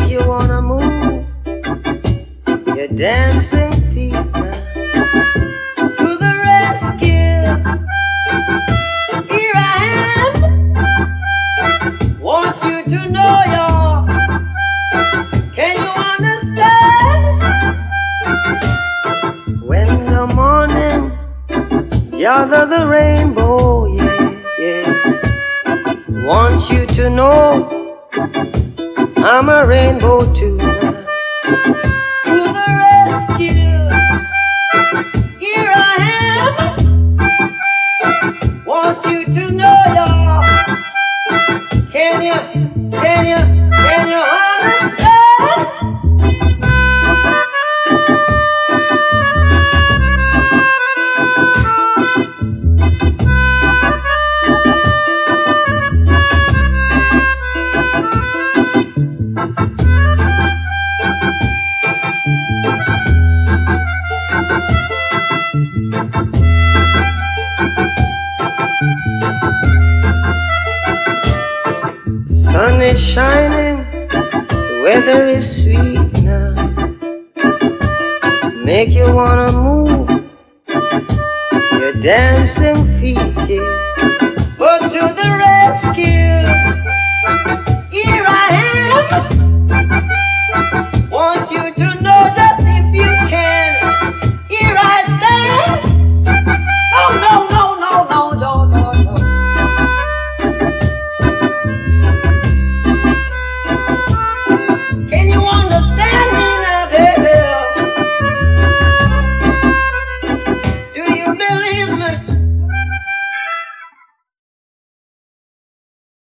you wanna move your dancing feet now. To the rescue, here I am. Want you to know you're. Can you understand? When the morning gather the rainbow, yeah, yeah. Want you to know I'm a rainbow too. To the rescue, here I am. Want you to know you're. Can you understand? Sun is shining, the weather is sweet now. Make you wanna move your dancing feet, yeah. But to the rescue, here I am.